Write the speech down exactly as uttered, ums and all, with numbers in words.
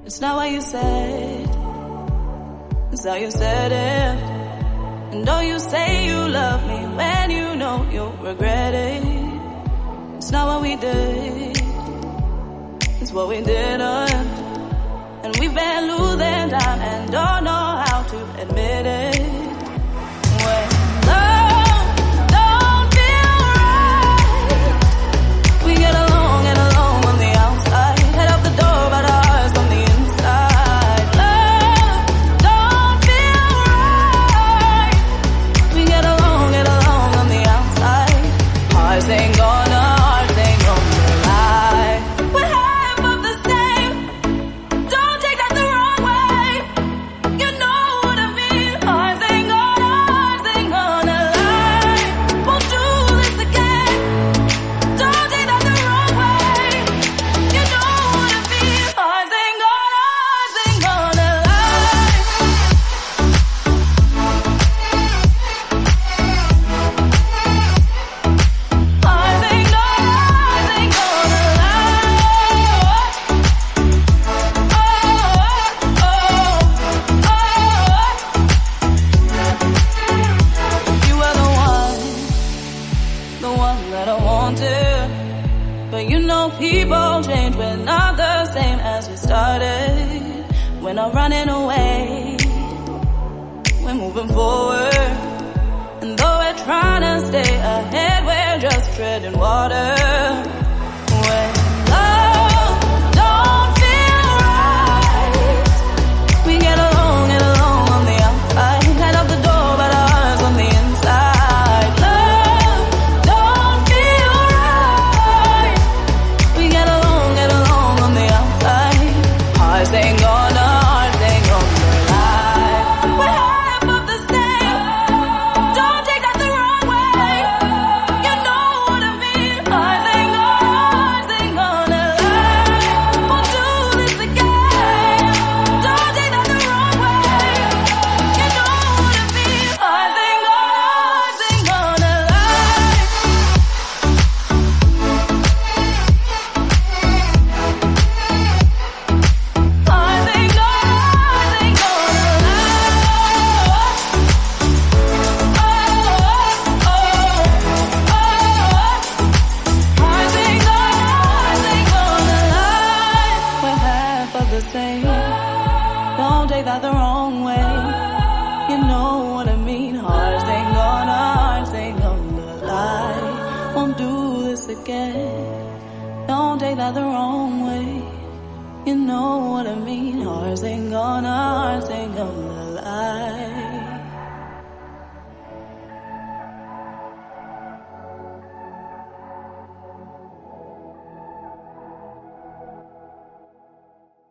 It's not what you said, it's how you said it. And though you say you love me, when you know you'll regret it. It's not what we did, it's what we didn't. And we've been losing time and don't know how to admit it. When love don't feel right, we get along, get along on the outside, head out the door, but our hearts on the inside. Love don't feel right, we get along, get along on the outside. Hearts ain't gonna, hearts ain't gonna lie. We're half of the same, don't take that the wrong way. You know what I mean. Hearts ain't gonna, hearts ain't gonna lie. Won't do this again, don't take that the wrong way. You know what I mean. Hearts ain't gonna, hearts ain't gonna lie. Hearts ain't gonna, hearts ain't gonna lie. Oh, oh, oh, oh. You were the one, the one that I wanted. But you know people change, we're not the same as we started. We're not running away, we're moving forward. And though we're trying to stay ahead, we're just treading water. When love don't feel right, we get along, get along on the outside, head out the door, but our hearts on the inside. Love don't feel right, we get along, get along on the outside. Hearts ain't gonna, hearts ain't gonna lie. We're half of the same, don't take that the wrong way. You know what I mean. Hearts ain't gonna, hearts ain't gonna lie. Won't do this again, don't take that the wrong way. You know what I mean. Hearts ain't gonna, hearts ain't gonna lie. Hearts ain't gonna, hearts ain't gonna lie. Oh, oh, oh, oh. Hearts ain't gonna, hearts ain't gonna lie. We're half of the same, don't take that the wrong way. You know what I mean. Hearts ain't gonna, hearts ain't gonna lie. Won't do this again, don't take that the wrong way. You know what I mean. Hearts ain't gonna, hearts ain't gonna